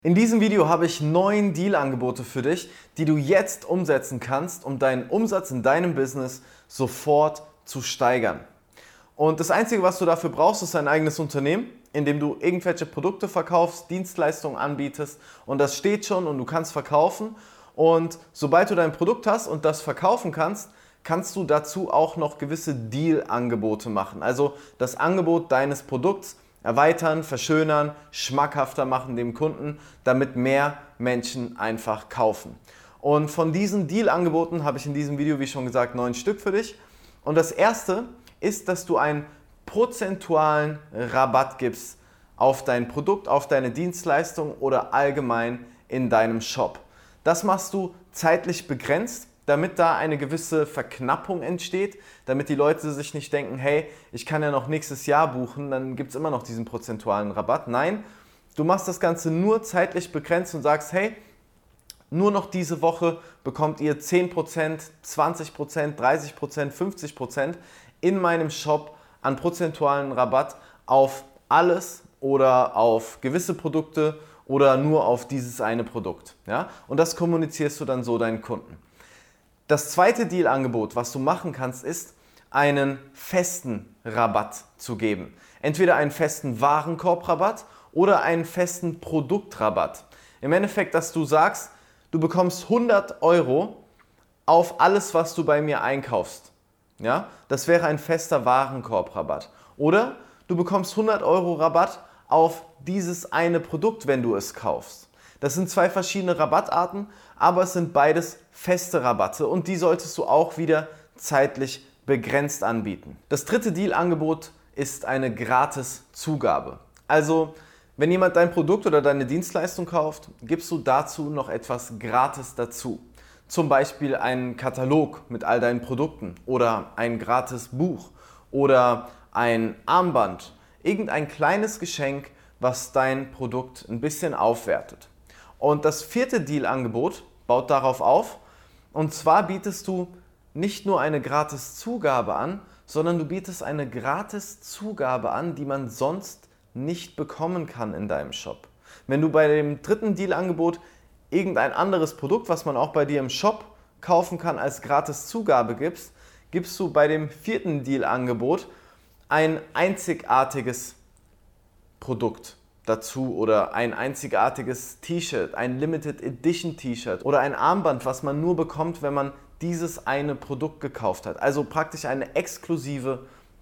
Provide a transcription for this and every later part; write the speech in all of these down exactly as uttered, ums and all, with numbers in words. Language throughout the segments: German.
In diesem Video habe ich neun Deal-Angebote für dich, die du jetzt umsetzen kannst, um deinen Umsatz in deinem Business sofort zu steigern. Und das Einzige, was du dafür brauchst, ist ein eigenes Unternehmen, in dem du irgendwelche Produkte verkaufst, Dienstleistungen anbietest und das steht schon und du kannst verkaufen. Und sobald du dein Produkt hast und das verkaufen kannst, kannst du dazu auch noch gewisse Deal-Angebote machen. Also das Angebot deines Produkts erweitern, verschönern, schmackhafter machen dem Kunden, damit mehr Menschen einfach kaufen. Und von diesen Deal-Angeboten habe ich in diesem Video, wie schon gesagt, neun Stück für dich. Und das erste ist, dass du einen prozentualen Rabatt gibst auf dein Produkt, auf deine Dienstleistung oder allgemein in deinem Shop. Das machst du zeitlich begrenzt, damit da eine gewisse Verknappung entsteht, damit die Leute sich nicht denken, hey, ich kann ja noch nächstes Jahr buchen, dann gibt es immer noch diesen prozentualen Rabatt. Nein, du machst das Ganze nur zeitlich begrenzt und sagst, hey, nur noch diese Woche bekommt ihr zehn Prozent, zwanzig Prozent, dreißig Prozent, fünfzig Prozent in meinem Shop an prozentualen Rabatt auf alles oder auf gewisse Produkte oder nur auf dieses eine Produkt. Ja? Und das kommunizierst du dann so deinen Kunden. Das zweite Deal-Angebot, was du machen kannst, ist, einen festen Rabatt zu geben. Entweder einen festen Warenkorbrabatt oder einen festen Produktrabatt. Im Endeffekt, dass du sagst, du bekommst hundert Euro auf alles, was du bei mir einkaufst. Ja? Das wäre ein fester Warenkorbrabatt. Oder du bekommst hundert Euro Rabatt auf dieses eine Produkt, wenn du es kaufst. Das sind zwei verschiedene Rabattarten, aber es sind beides feste Rabatte und die solltest du auch wieder zeitlich begrenzt anbieten. Das dritte Deal-Angebot ist eine Gratis-Zugabe. Also, wenn jemand dein Produkt oder deine Dienstleistung kauft, gibst du dazu noch etwas gratis dazu. Zum Beispiel einen Katalog mit all deinen Produkten oder ein gratis Buch oder ein Armband. Irgendein kleines Geschenk, was dein Produkt ein bisschen aufwertet. Und das vierte Deal-Angebot baut darauf auf, und zwar bietest du nicht nur eine Gratis-Zugabe an, sondern du bietest eine Gratis-Zugabe an, die man sonst nicht bekommen kann in deinem Shop. Wenn du bei dem dritten Deal-Angebot irgendein anderes Produkt, was man auch bei dir im Shop kaufen kann, als Gratis-Zugabe gibst, gibst du bei dem vierten Deal-Angebot ein einzigartiges Produkt dazu oder ein einzigartiges T-Shirt, ein Limited Edition T-Shirt oder ein Armband, was man nur bekommt, wenn man dieses eine Produkt gekauft hat. Also praktisch eine exklusive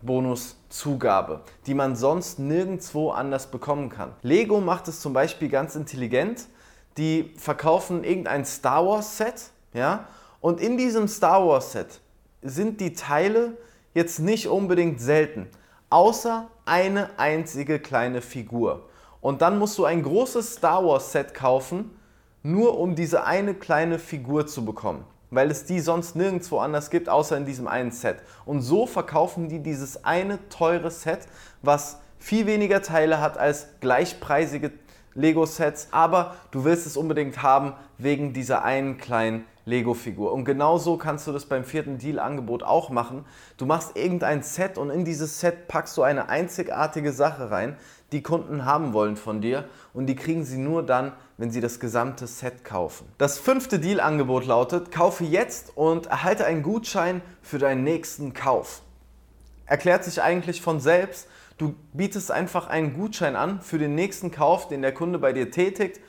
Bonuszugabe, die man sonst nirgendwo anders bekommen kann. Lego macht es zum Beispiel ganz intelligent. Die verkaufen irgendein Star Wars Set, ja, und in diesem Star Wars Set sind die Teile jetzt nicht unbedingt selten, außer eine einzige kleine Figur. Und dann musst du ein großes Star Wars Set kaufen, nur um diese eine kleine Figur zu bekommen, weil es die sonst nirgendwo anders gibt, außer in diesem einen Set. Und so verkaufen die dieses eine teure Set, was viel weniger Teile hat als gleichpreisige Lego-Sets, aber du willst es unbedingt haben wegen dieser einen kleinen Lego-Figur. Und genauso kannst du das beim vierten Deal-Angebot auch machen. Du machst irgendein Set und in dieses Set packst du eine einzigartige Sache rein, die Kunden haben wollen von dir, und die kriegen sie nur dann, wenn sie das gesamte Set kaufen. Das fünfte Deal-Angebot lautet: Kaufe jetzt und erhalte einen Gutschein für deinen nächsten Kauf. Erklärt sich eigentlich von selbst. Du bietest einfach einen Gutschein an für den nächsten Kauf, den der Kunde bei dir tätigt.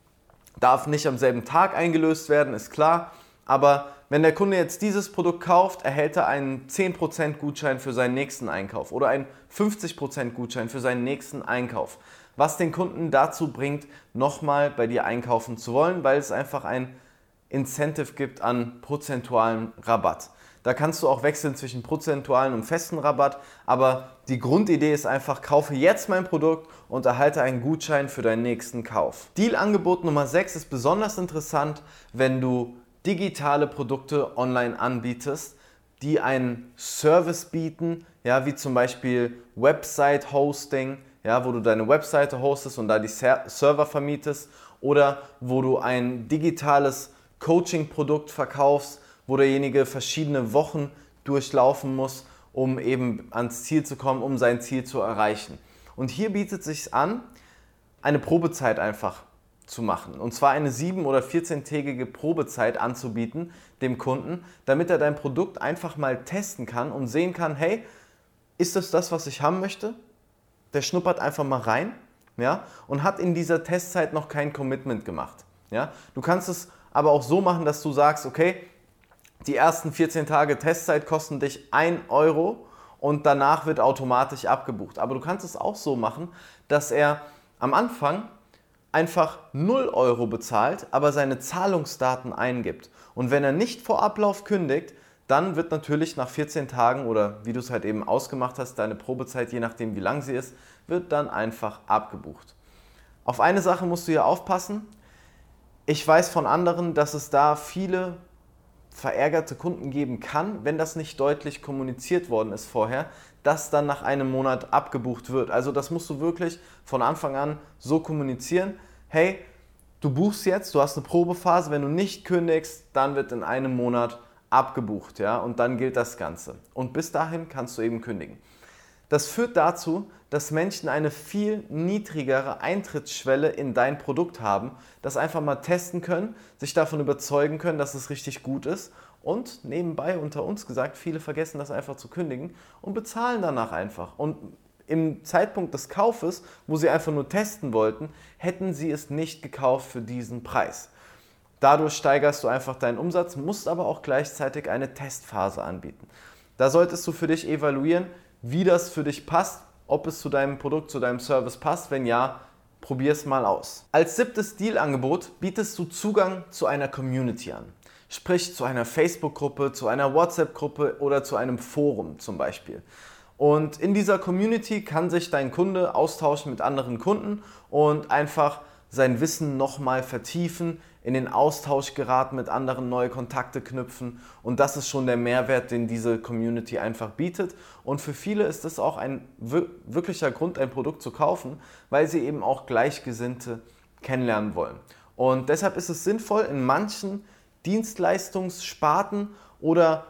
Darf nicht am selben Tag eingelöst werden, ist klar. Aber wenn der Kunde jetzt dieses Produkt kauft, erhält er einen zehn Prozent Gutschein für seinen nächsten Einkauf oder einen fünfzig Prozent Gutschein für seinen nächsten Einkauf. Was den Kunden dazu bringt, nochmal bei dir einkaufen zu wollen, weil es einfach ein Incentive gibt an prozentualen Rabatt. Da kannst du auch wechseln zwischen prozentualen und festen Rabatt, aber die Grundidee ist einfach: Kaufe jetzt mein Produkt und erhalte einen Gutschein für deinen nächsten Kauf. Deal-Angebot Nummer sechs ist besonders interessant, wenn du digitale Produkte online anbietest, die einen Service bieten, ja, wie zum Beispiel Website-Hosting, ja, wo du deine Webseite hostest und da die Ser- Server vermietest, oder wo du ein digitales Coaching-Produkt verkaufst, wo derjenige verschiedene Wochen durchlaufen muss, um eben ans Ziel zu kommen, um sein Ziel zu erreichen. Und hier bietet es sich an, eine Probezeit einfach zu machen. Und zwar eine sieben- oder vierzehntägige Probezeit anzubieten dem Kunden, damit er dein Produkt einfach mal testen kann und sehen kann, hey, ist das das, was ich haben möchte? Der schnuppert einfach mal rein, ja, und hat in dieser Testzeit noch kein Commitment gemacht. Ja. Du kannst es aber auch so machen, dass du sagst, okay, die ersten vierzehn Tage Testzeit kosten dich ein Euro und danach wird automatisch abgebucht. Aber du kannst es auch so machen, dass er am Anfang einfach null Euro bezahlt, aber seine Zahlungsdaten eingibt. Und wenn er nicht vor Ablauf kündigt, dann wird natürlich nach vierzehn Tagen oder wie du es halt eben ausgemacht hast, deine Probezeit, je nachdem wie lang sie ist, wird dann einfach abgebucht. Auf eine Sache musst du hier aufpassen. Ich weiß von anderen, dass es da viele verärgerte Kunden geben kann, wenn das nicht deutlich kommuniziert worden ist vorher, dass dann nach einem Monat abgebucht wird. Also das musst du wirklich von Anfang an so kommunizieren. Hey, du buchst jetzt, du hast eine Probephase, wenn du nicht kündigst, dann wird in einem Monat abgebucht, ja, und dann gilt das Ganze. Und bis dahin kannst du eben kündigen. Das führt dazu, dass Menschen eine viel niedrigere Eintrittsschwelle in dein Produkt haben, das einfach mal testen können, sich davon überzeugen können, dass es richtig gut ist und nebenbei unter uns gesagt, viele vergessen das einfach zu kündigen und bezahlen danach einfach. Und im Zeitpunkt des Kaufes, wo sie einfach nur testen wollten, hätten sie es nicht gekauft für diesen Preis. Dadurch steigerst du einfach deinen Umsatz, musst aber auch gleichzeitig eine Testphase anbieten. Da solltest du für dich evaluieren, wie das für dich passt, ob es zu deinem Produkt, zu deinem Service passt. Wenn ja, probier es mal aus. Als siebtes Dealangebot bietest du Zugang zu einer Community an. Sprich zu einer Facebook-Gruppe, zu einer WhatsApp-Gruppe oder zu einem Forum zum Beispiel. Und in dieser Community kann sich dein Kunde austauschen mit anderen Kunden und einfach sein Wissen nochmal vertiefen, in den Austausch geraten, mit anderen neue Kontakte knüpfen und das ist schon der Mehrwert, den diese Community einfach bietet und für viele ist es auch ein wirklicher Grund, ein Produkt zu kaufen, weil sie eben auch Gleichgesinnte kennenlernen wollen. Und deshalb ist es sinnvoll, in manchen Dienstleistungssparten oder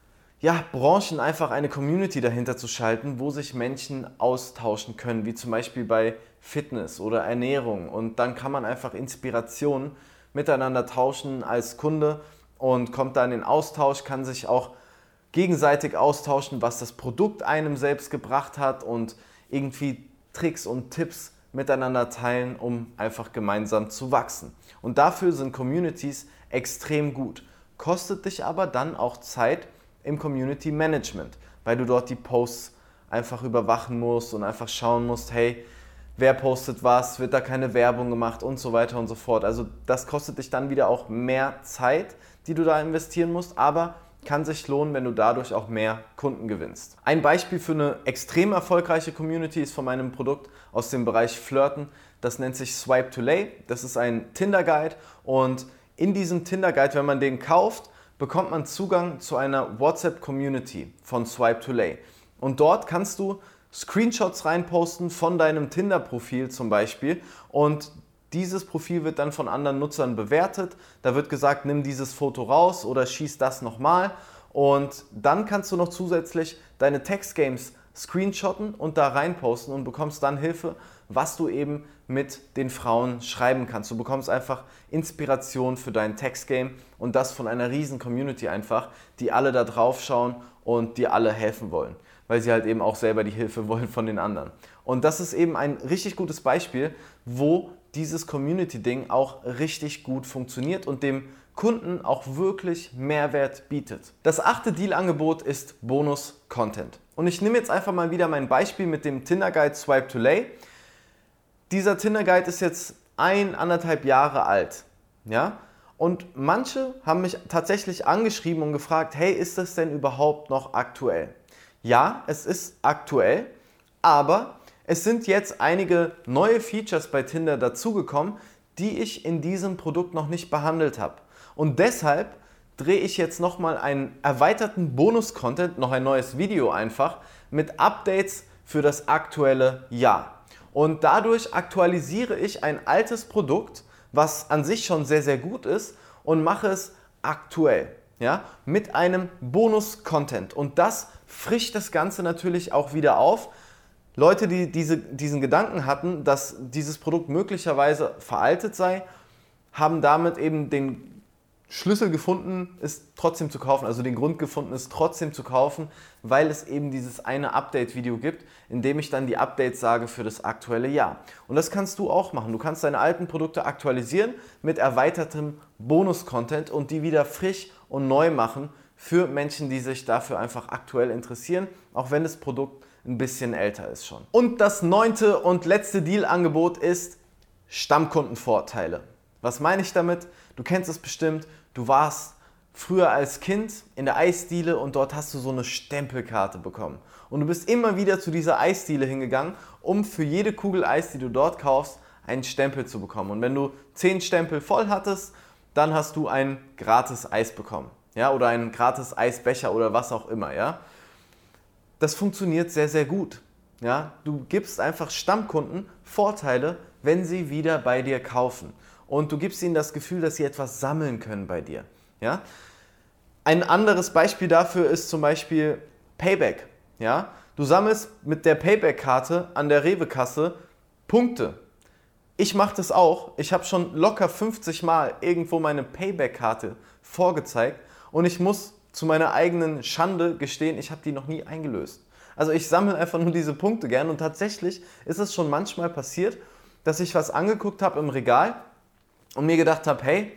ja, Branchen einfach eine Community dahinter zu schalten, wo sich Menschen austauschen können, wie zum Beispiel bei Fitness oder Ernährung und dann kann man einfach Inspirationen miteinander tauschen als Kunde und kommt dann in den Austausch, kann sich auch gegenseitig austauschen, was das Produkt einem selbst gebracht hat und irgendwie Tricks und Tipps miteinander teilen, um einfach gemeinsam zu wachsen. Und dafür sind Communities extrem gut. Kostet dich aber dann auch Zeit im Community Management, weil du dort die Posts einfach überwachen musst und einfach schauen musst, hey, wer postet was, wird da keine Werbung gemacht und so weiter und so fort. Also das kostet dich dann wieder auch mehr Zeit, die du da investieren musst, aber kann sich lohnen, wenn du dadurch auch mehr Kunden gewinnst. Ein Beispiel für eine extrem erfolgreiche Community ist von meinem Produkt aus dem Bereich Flirten. Das nennt sich Swipe to Lay. Das ist ein Tinder-Guide und in diesem Tinder-Guide, wenn man den kauft, bekommt man Zugang zu einer WhatsApp-Community von Swipe to Lay. Und dort kannst du Screenshots reinposten von deinem Tinder-Profil zum Beispiel und dieses Profil wird dann von anderen Nutzern bewertet. Da wird gesagt, nimm dieses Foto raus oder schieß das nochmal und dann kannst du noch zusätzlich deine Textgames screenshotten und da reinposten und bekommst dann Hilfe, was du eben mit den Frauen schreiben kannst. Du bekommst einfach Inspiration für dein Textgame und das von einer riesen Community einfach, die alle da drauf schauen und dir alle helfen wollen, weil sie halt eben auch selber die Hilfe wollen von den anderen. Und das ist eben ein richtig gutes Beispiel, wo dieses Community-Ding auch richtig gut funktioniert und dem Kunden auch wirklich Mehrwert bietet. Das achte Deal-Angebot ist Bonus-Content. Und ich nehme jetzt einfach mal wieder mein Beispiel mit dem Tinder-Guide Swipe to Lay. Dieser Tinder-Guide ist jetzt ein, anderthalb Jahre alt. Ja? Und manche haben mich tatsächlich angeschrieben und gefragt, hey, ist das denn überhaupt noch aktuell? Ja, es ist aktuell, aber es sind jetzt einige neue Features bei Tinder dazugekommen, die ich in diesem Produkt noch nicht behandelt habe. Und deshalb drehe ich jetzt nochmal einen erweiterten Bonus-Content, noch ein neues Video einfach, mit Updates für das aktuelle Jahr. Und dadurch aktualisiere ich ein altes Produkt, was an sich schon sehr, sehr gut ist und mache es aktuell, ja, mit einem Bonus-Content. Und das frischt das Ganze natürlich auch wieder auf, Leute, die diese, diesen Gedanken hatten, dass dieses Produkt möglicherweise veraltet sei, haben damit eben den Schlüssel gefunden, es trotzdem zu kaufen, also den Grund gefunden, es trotzdem zu kaufen, weil es eben dieses eine Update-Video gibt, in dem ich dann die Updates sage für das aktuelle Jahr. Und das kannst du auch machen. Du kannst deine alten Produkte aktualisieren mit erweitertem Bonus-Content und die wieder frisch und neu machen für Menschen, die sich dafür einfach aktuell interessieren, auch wenn das Produkt ein bisschen älter ist schon. Und das neunte und letzte Deal-Angebot ist Stammkundenvorteile. Was meine ich damit? Du kennst es bestimmt, du warst früher als Kind in der Eisdiele und dort hast du so eine Stempelkarte bekommen. Und du bist immer wieder zu dieser Eisdiele hingegangen, um für jede Kugel Eis, die du dort kaufst, einen Stempel zu bekommen. Und wenn du zehn Stempel voll hattest, dann hast du ein gratis Eis bekommen. Ja? Oder einen gratis Eisbecher oder was auch immer. Ja? Das funktioniert sehr, sehr gut. Ja? Du gibst einfach Stammkunden Vorteile, wenn sie wieder bei dir kaufen. Und du gibst ihnen das Gefühl, dass sie etwas sammeln können bei dir. Ja? Ein anderes Beispiel dafür ist zum Beispiel Payback. Ja? Du sammelst mit der Payback-Karte an der Rewe-Kasse Punkte. Ich mache das auch. Ich habe schon locker fünfzig Mal irgendwo meine Payback-Karte vorgezeigt und ich muss zu meiner eigenen Schande gestehen, ich habe die noch nie eingelöst. Also ich sammle einfach nur diese Punkte gern und tatsächlich ist es schon manchmal passiert, dass ich was angeguckt habe im Regal und mir gedacht habe, hey,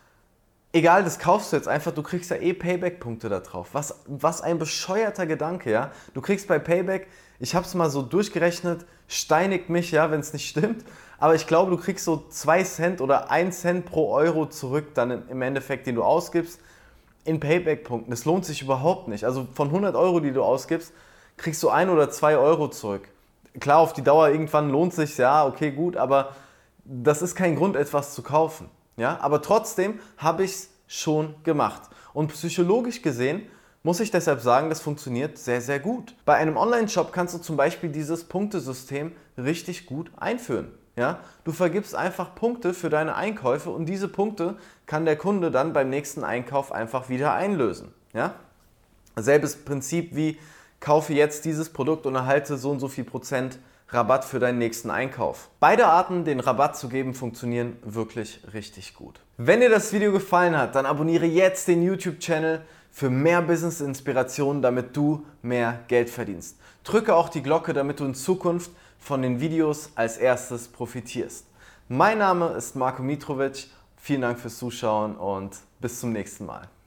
egal, das kaufst du jetzt einfach, du kriegst ja eh Payback-Punkte da drauf. Was, was ein bescheuerter Gedanke, ja. Du kriegst bei Payback, ich habe es mal so durchgerechnet, steinigt mich, ja, wenn es nicht stimmt, aber ich glaube, du kriegst so zwei Cent oder ein Cent pro Euro zurück dann im Endeffekt, den du ausgibst, in Payback-Punkten. Das lohnt sich überhaupt nicht. Also von hundert Euro, die du ausgibst, kriegst du ein oder zwei Euro zurück. Klar, auf die Dauer irgendwann lohnt sich ja, okay, gut, aber das ist kein Grund, etwas zu kaufen. Ja? Aber trotzdem habe ich es schon gemacht. Und psychologisch gesehen muss ich deshalb sagen, das funktioniert sehr, sehr gut. Bei einem Online-Shop kannst du zum Beispiel dieses Punktesystem richtig gut einführen. Ja? Du vergibst einfach Punkte für deine Einkäufe und diese Punkte kann der Kunde dann beim nächsten Einkauf einfach wieder einlösen. Ja? Selbes Prinzip wie, kaufe jetzt dieses Produkt und erhalte so und so viel Prozent Rabatt für deinen nächsten Einkauf. Beide Arten, den Rabatt zu geben, funktionieren wirklich richtig gut. Wenn dir das Video gefallen hat, dann abonniere jetzt den YouTube-Channel für mehr Business-Inspirationen, damit du mehr Geld verdienst. Drücke auch die Glocke, damit du in Zukunft von den Videos als erstes profitierst. Mein Name ist Marko Mitrovic. Vielen Dank fürs Zuschauen und bis zum nächsten Mal.